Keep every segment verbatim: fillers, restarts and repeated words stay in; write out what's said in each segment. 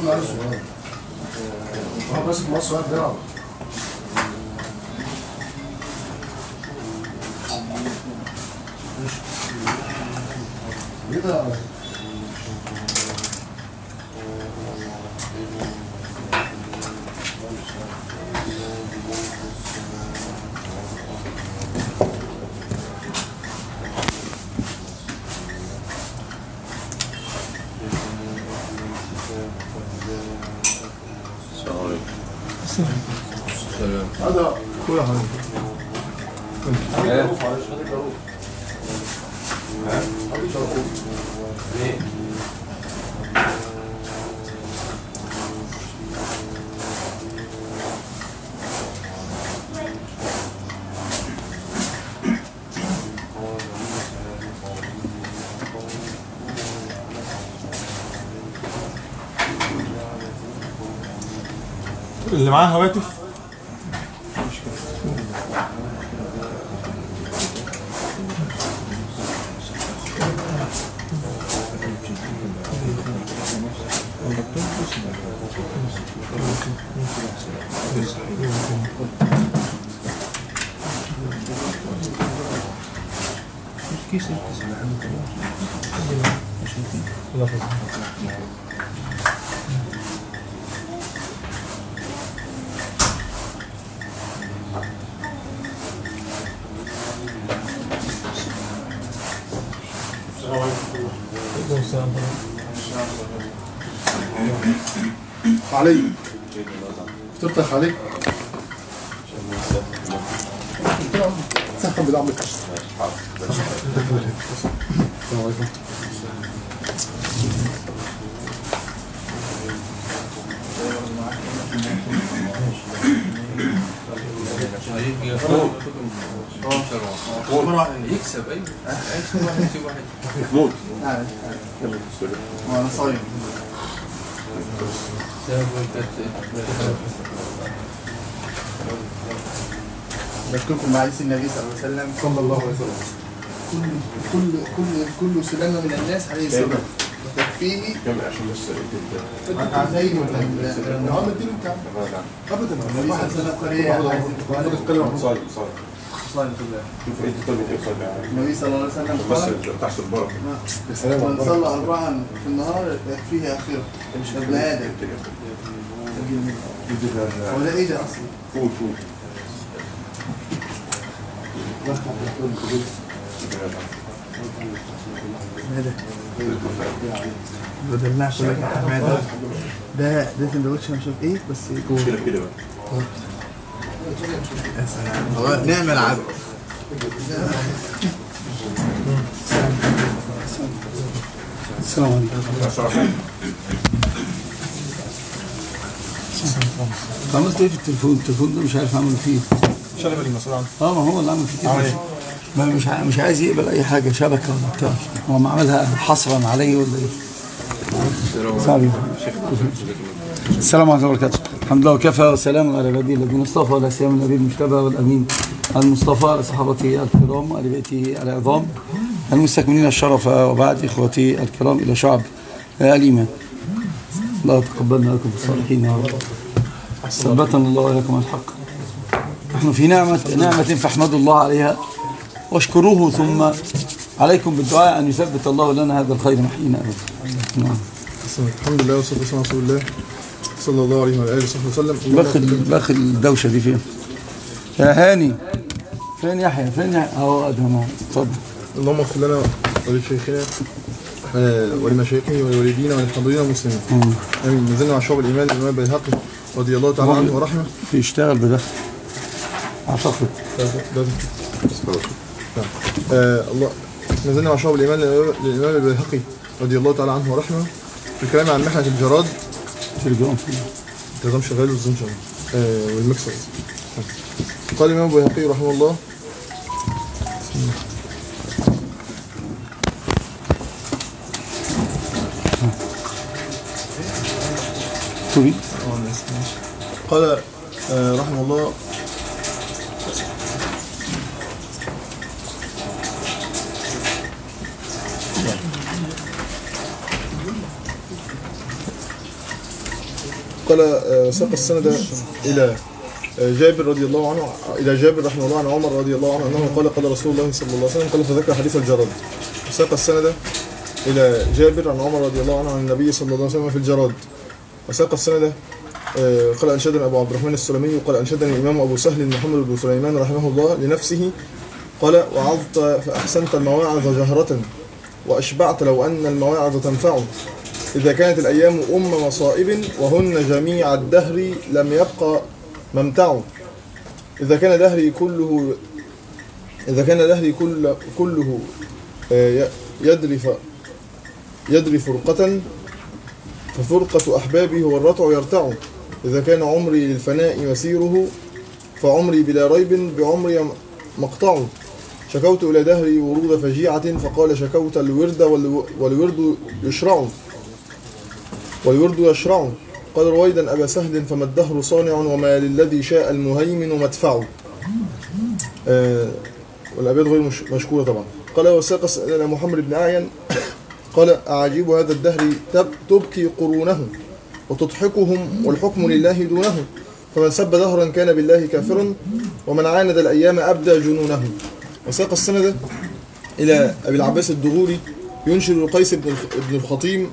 اللي عايزه هو ماسك مصر واحد بيلعب ايه ده؟ هذا كل حاجة ايه اللي معاه هواتف كيس علي فطرتك علي سخن بدعمك السلام عليكم يكسب ايوه اي واحد يسيب واحد محمود انا صايم بشكركم مع عيسى النبي صلى الله عليه وسلم صلى الله عليه وسلم. كل كل كل كل سلامه من الناس عليه السلام تكفيه كمل عشان بس عزايم النهارده اديله انت ابدا النبي صلى الله عليه وسلم صايم صايم صلى الله شوف انت طلبت ايه صلي النبي صلى الله عليه وسلم بس قال تحت البركه من صلى أربعا في النهار يكفيه آخره مش ابن آدم هو ده إيه ده أصلا؟ فول فول هذا بدلنا كلك يا حماده ده ده سندوتش مش عارف ايه بس كده كده بقى يا سلام نعم العبد السلام عليكم عملت ايه في التليفون؟ التليفون ده مش عارف اعمل فيه شغل لي مسؤول عنه اه ما هو اللي عمل فيه كده ما مش مش عايز يقبل اي حاجه شبكه ولا بتاع هو ما عملها حصرا علي ولا ايه؟ السلام عليكم ورحمه الله الحمد لله وكفى وسلام على عباده الذين اصطفى ولا سيما النبي المجتبى والامين المصطفى على صحابته الكرام وآل بيته العظام المستكملين الشرف وبعد اخوتي الكرام الى شعب الايمان الله تقبلنا لكم الصالحين يا رب ثبتنا الله واياكم على الحق نحن في نعمه نعمه فاحمدوا الله عليها واشكروه ثم عليكم بالدعاء ان يثبت الله لنا هذا الخير محينا ابدا. نعم. الحمد لله والصلاه والسلام على رسول الله صلى الله عليه وعلى اله وصحبه وسلم. باخد باخد الدوشه دي فين؟ يا هاني فين يحيى؟ فين يحيى؟ اهو ادهم اتفضل. اللهم اغفر لنا ولشيخنا ولمشايخنا ولوالدينا وللحاضرين المسلمين. امين. نزلنا مع شعب الايمان الامام البيهقي رضي الله تعالى عنه ورحمه. بيشتغل بده اعتقد. ده آه الله نزلنا مع شعب الايمان للامام البيهقي رضي الله تعالى عنه ورحمه في الكلام عن محنه الجراد. تليجرام فيه التليجرام شغال والزوم شغال آه والمكسر. قال الامام البيهقي رحمه الله تبي قال آه رحمه الله قال آه، ساق السند إلى آه، جابر رضي الله عنه إلى جابر رحمه الله عن عمر رضي الله عنه أنه قال قال رسول الله صلى الله عليه وسلم، قال فذكر حديث الجراد. ساق السند إلى جابر عن عمر رضي الله عنه عن النبي صلى الله عليه وسلم في الجراد. وساق السند آه، قال أنشدني أبو عبد الرحمن السلمي وقال أنشدني الإمام أبو سهل محمد بن سليمان رحمه الله لنفسه قال وعظت فأحسنت المواعظ جهرة وأشبعت لو أن المواعظ تنفع، إذا كانت الأيام أم مصائب وهن جميع الدهر لم يبقى ممتع، إذا كان دهري كله إذا كان دهري كل كله يدري يدري فرقة ففرقة أحبابي هو الرتع يرتع، إذا كان عمري للفناء مسيره فعمري بلا ريب بعمري مقطع، شكوت إلى دهري ورود فجيعة فقال شكوت الورد والورد يشرع والورد يشرع، قال رويدا أبا سهل فما الدهر صانع وما للذي شاء المهيمن مدفع. آه والأبيات غير مش مشكورة طبعا. قال وساق إلى محمد بن أعين قال أعجيب هذا الدهر تبكي قرونه وتضحكهم والحكم لله دونه، فمن سب دهرا كان بالله كافرا ومن عاند الأيام أبدى جنونه. وساق السند إلى أبي العباس الدغوري ينشر لقيس بن الخطيم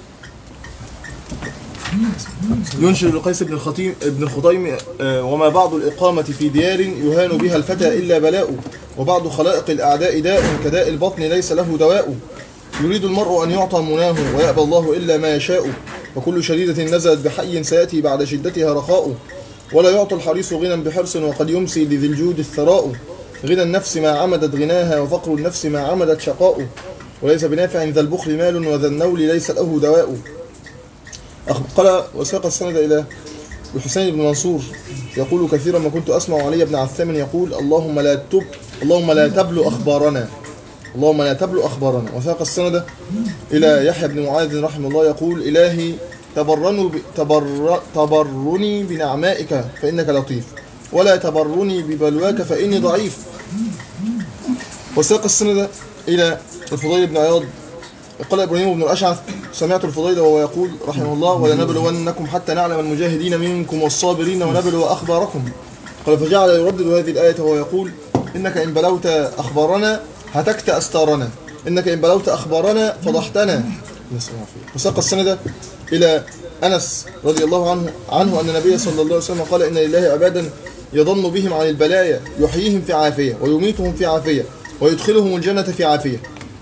ينشر لقيس بن الخطيم ابن الخطيم وما بعض الإقامة في ديار يهان بها الفتى إلا بلاء، وبعض خلائق الأعداء داء كداء البطن ليس له دواء، يريد المرء أن يعطى مناه ويأبى الله إلا ما يشاء، وكل شديدة نزلت بحي سيأتي بعد شدتها رخاء، ولا يعطى الحريص غنى بحرص وقد يمسي لذي الجود الثراء، غنى النفس ما عمدت غناها وفقر النفس ما عمدت شقاء، وليس بنافع ذا البخل مال وذا النول ليس له دواء. قال وساق السند إلى الحسين بن منصور يقول كثيرا ما كنت أسمع علي بن عثام يقول اللهم لا تب اللهم لا تبلو أخبارنا اللهم لا تبلو أخبارنا. وساق السند إلى يحيى بن معاذ رحمه الله يقول إلهي تبرنوا تبر تبرني بنعمائك فإنك لطيف ولا تبرني ببلواك فإني ضعيف. وساق السند إلى الفضيل بن عياض قال إبراهيم بن الأشعث سمعت الفضيل وهو يقول رحمه الله ولنبلونكم حتى نعلم المجاهدين منكم والصابرين ونبلو أخباركم. قال فجعل يردد هذه الآية وهو يقول إنك إن بلوت أخبارنا هتكت أستارنا، إنك إن بلوت أخبارنا فضحتنا. وساق السند إلى أنس رضي الله عنه عنه أن النبي صلى الله عليه وسلم قال إن لله عبادا يضن بهم عن البلايا يحييهم في عافية ويميتهم في عافية ويدخلهم الجنة في عافية.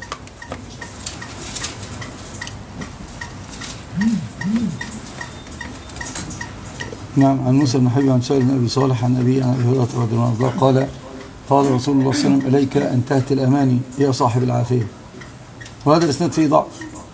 نعم. عن موسى بن حبيب عن سائل بن أبي صالح عن أبي عن أبي هريرة رضي الله عنه قال قال رسول الله صلى الله عليه وسلم إليك أن تهتي الأماني يا صاحب العافية. وهذا الإسناد فيه ضعف،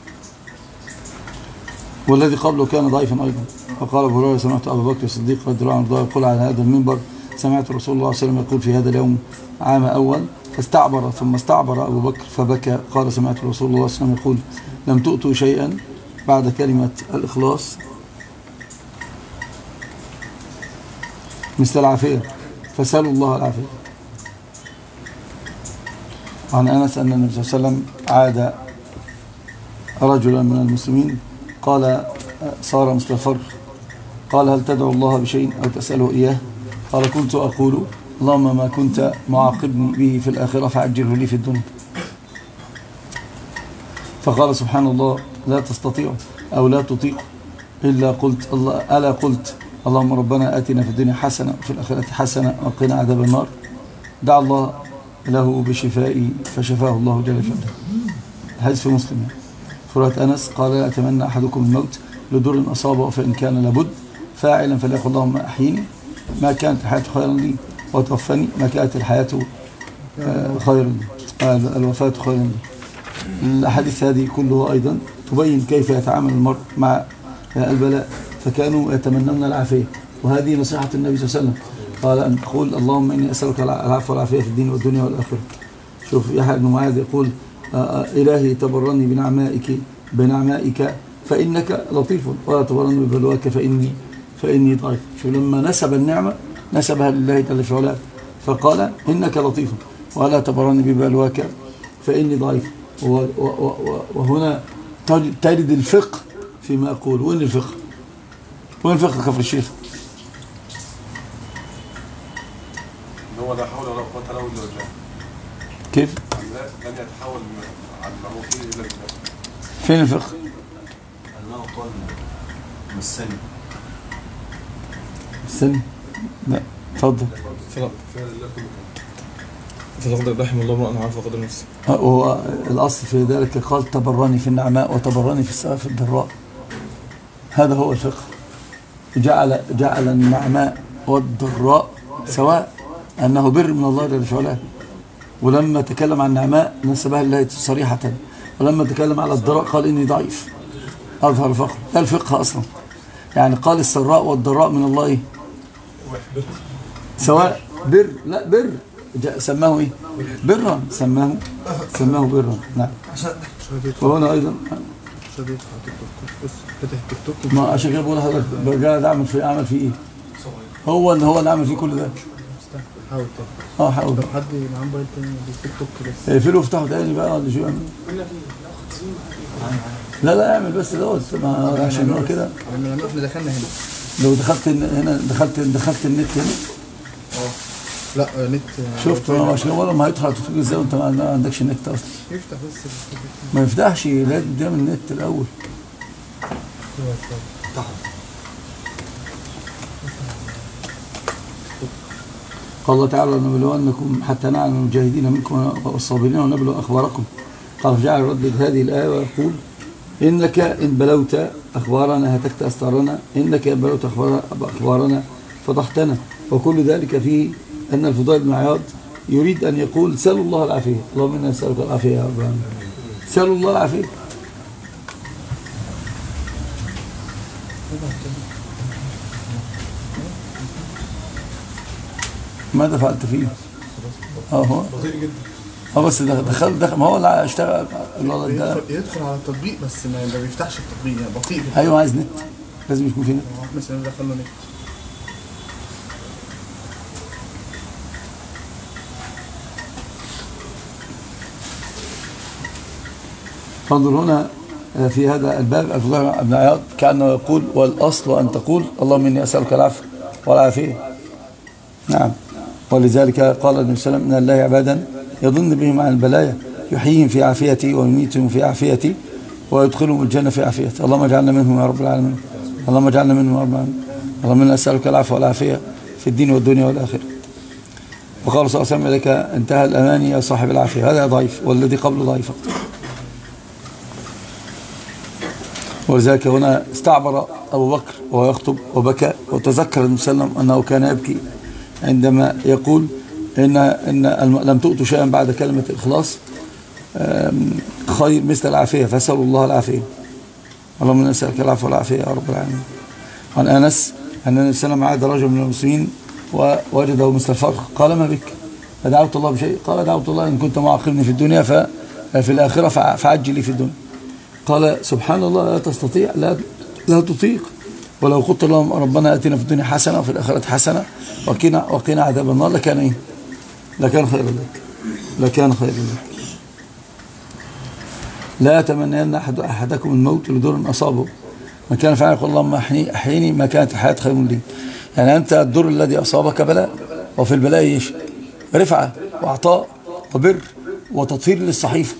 والذي قبله كان ضعيفا أيضا. وقال أبو هريرة سمعت أبو بكر الصديق رضي الله عنه يقول على هذا المنبر سمعت رسول الله صلى الله عليه وسلم يقول في هذا اليوم عام أول فاستعبر ثم استعبر أبو بكر فبكى. قال سمعت رسول الله صلى الله عليه وسلم يقول لم تؤتوا شيئا بعد كلمة الإخلاص مثل العافية فسألوا الله العافية. عن أنس أن النبي صلى الله عليه وسلم عاد رجلا من المسلمين قال صار مثل الفرخ قال هل تدعو الله بشيء أو تسأله إياه؟ قال كنت أقول اللهم ما كنت معاقبني به في الآخرة فعجله لي في الدنيا. فقال سبحان الله لا تستطيع أو لا تطيق إلا قلت الله ألا قلت اللهم ربنا آتنا في الدنيا حسنة وفي الآخرة حسنة وقنا عذاب النار. دعا الله له بشفائي فشفاه الله جل وعلا. الحديث في مسلم. فرات أنس قال لا أتمنى أحدكم الموت لدر أصابه فإن كان لابد فاعلا فليقل اللهم أحيني ما كانت الحياة خيرا لي وتوفني ما كانت الحياة خيرا لي الوفاة خيرا لي. الأحاديث هذه كلها أيضا تبين كيف يتعامل المرء مع البلاء، فكانوا يتمنون العافية، وهذه نصيحة النبي صلى الله عليه وسلم قال أن تقول اللهم إني أسألك العفو والعافية في الدين والدنيا والآخرة. شوف يحيى بن معاذ يقول إلهي تبرني بنعمائك بنعمائك فإنك لطيف ولا تبرني ببلواك فإني فإني ضعيف. شوف لما نسب النعمة نسبها لله جل في علاه فقال إنك لطيف ولا تبرني ببلواك فإني ضعيف. وهنا تجد الفقه فيما أقول. وين الفقه؟ وين فقه كفر الشيخ؟ ان هو لا حول ولا قوه الا بالله. كيف؟ لن يتحول عن المعروف الا بالله. فين الفقه؟ انه قال مسني السن؟ لا اتفضل. فتقدر رحم الله امرأ عرف قدر نفسه. هو الأصل في ذلك قال تبرني في النعماء وتبرني في السراء في الضراء. هذا هو الفقه. جعل جعل النعماء والضراء سواء، أنه بر من الله جل وعلا. ولما تكلم عن النعماء نسبها لله صريحة، ولما تكلم على الضراء قال إني ضعيف. أظهر الفقه. ده الفقه أصلا. يعني قال السراء والضراء من الله إيه؟ سواء بر لا بر سماه ايه برا، سماه سماه برا. نعم. وهنا ايضا ما عشان كده بقول لحضرتك برجع اعمل في اعمل فيه ايه؟ هو ان هو اللي عمل فيه كل ده. حاول اه حاول. طب حد معاه موبايل تاني تيك توك بس اقفله وافتحه تاني بقى ولا شو؟ لا لا اعمل بس دوت عشان هو كده. احنا دخلنا هنا. لو دخلت هنا دخلت دخلت النت هنا. اه لا نت. شفت هو عشان ولا ما هيدخل تطبيق ازاي وانت ما عندكش نت اصلا. يفتح بس ما يفتحش، لازم تعمل النت الاول. قال الله تعالى لنبلونكم حتى نعلم المجاهدين منكم والصابرين ونبلو اخباركم. قال فجعل يردد هذه الايه ويقول انك ان بلوت اخبارنا هتكت استارنا، انك ان بلوت اخبارنا فضحتنا. وكل ذلك فيه ان الفضيل بن عياض يريد ان يقول سلوا الله العافيه. اللهم انا نسالك العافيه يا رب العالمين. سلوا الله العافيه. ماذا فعلت فيه؟ اه هو بطيء جدا. اه بس دخل دخل ما هو اللي اشتغل الولد ده. يدخل على التطبيق بس ما بيفتحش التطبيق، يعني بطيء جدا. ايوه عايز نت، لازم يكون في نت. مثلا دخل له نت. فانظر هنا في هذا الباب الفضيل بن عياض كأنه يقول والأصل أن تقول اللهم إني أسألك العفو والعافية. نعم. ولذلك قال النبي صلى الله عليه وسلم إن الله عبادا يظن بهم عن البلايا يحييهم في عافيتي ويميتهم في عافيتي ويدخلهم الجنة في عافيتي. اللهم اجعلنا منهم يا رب العالمين. اللهم اجعلنا منهم يا رب العالمين. اللهم إني أسألك العفو والعافية في الدين والدنيا والآخرة. وقال صلى الله عليه وسلم لك انتهى الأماني يا صاحب العافية. هذا ضعيف والذي قبله ضعيف. ولذلك هنا استعبر أبو بكر وهو يخطب وبكى، وتذكر النبي صلى الله عليه وسلم أنه كان يبكي عندما يقول إن, إن لم تؤتوا شيئا بعد كلمة الإخلاص خير مثل العافية فاسألوا الله العافية. اللهم نسألك العفو والعافية يا رب العالمين. عن أنس أن النبي صلى الله عليه وسلم عاد رجل من المسلمين ووجده مثل الفرخ قال ما بك؟ فدعوت الله بشيء؟ قال دعوت الله إن كنت معاقبني في الدنيا ففي الآخرة فعجل لي في الدنيا. قال سبحان الله لا تستطيع لا لا تطيق. ولو قلت لهم ربنا اتنا في الدنيا حسنه وفي الاخره حسنه وقنا وقنا عذاب النار لكان ايه؟ لكان خيرا لك. لكان خيرا لك. لا يتمنين احد احدكم الموت لضر اصابه ما كان فعلا يقول اللهم احيني احيني ما كانت الحياه خير لي. يعني انت الضر الذي اصابك بلاء، وفي البلاء ايش؟ رفعه وعطاء وبر وتطهير للصحيفه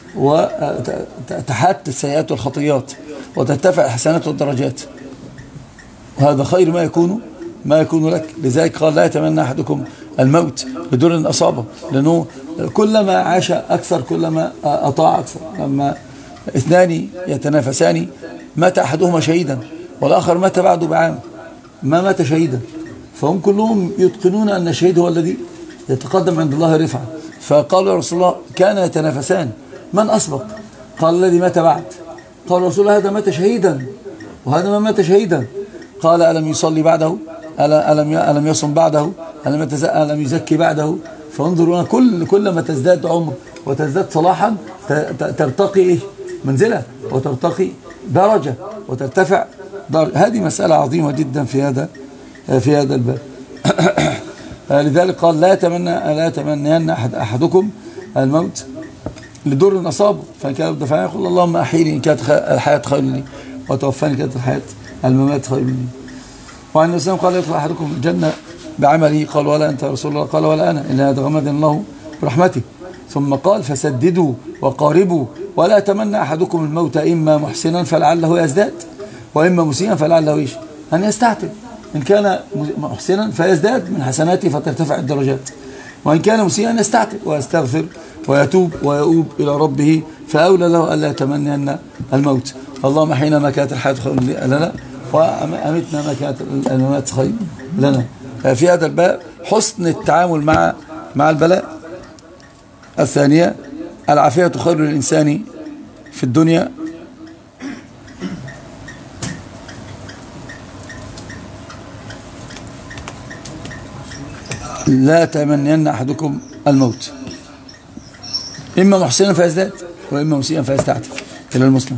وتحات السيئات والخطيات وترتفع الحسنات والدرجات. وهذا خير ما يكون ما يكون لك. لذلك قال لا يتمنى أحدكم الموت بدر أصابه، لأنه كلما عاش أكثر كلما أطاع أكثر. لما اثنان يتنافسان مات أحدهما شهيدا والآخر مات بعده بعام ما مات شهيدا، فهم كلهم يتقنون أن الشهيد هو الذي يتقدم عند الله رفعة. فقالوا يا رسول الله كان يتنافسان من أسبق؟ قال الذي مات بعد. قال رسول الله هذا مات شهيدا وهذا ما مات شهيدا. قال ألم يصلي بعده؟ ألم ألم يصم بعده؟ ألم ألم يزكي بعده؟ فانظروا كل كلما تزداد عمر وتزداد صلاحا ترتقي منزلة وترتقي درجة وترتفع درجة. هذه مسألة عظيمة جدا في هذا في هذا الباب. لذلك قال لا يتمنى لا يتمنين أحد أحدكم الموت لضر أصابه فإن كان يبدأ فعلا يقول اللهم أحيني إن كانت الحياة خير لي وتوفاني كانت الحياة الممات خير لي. وعن الإسلام قال يدخل أحدكم الجنة بعمله، قال ولا أنت يا رسول الله؟ قال ولا أنا إلا يتغمدني الله برحمته. ثم قال فسددوا وقاربوا ولا يتمنى أحدكم الموت إما محسنا فلعله يزداد وإما مسيئا فلعله إيش أن يستعتب. إن كان محسنا فيزداد من حسناته فترتفع الدرجات، وإن كان مسيئا يستعتب ويستغفر ويتوب ويؤوب إلى ربه، فأولى له ألا يتمنى أن الموت. اللهم أحينا ما كانت الحياة خير لنا وأمتنا ما كانت الممات خير لنا. في هذا الباب حسن التعامل مع مع البلاء. الثانية العافية خير للإنسان في الدنيا لا تمنين أحدكم الموت إما محسنا فيزداد وإما مسيئا فيستعتب. إلى المسلم.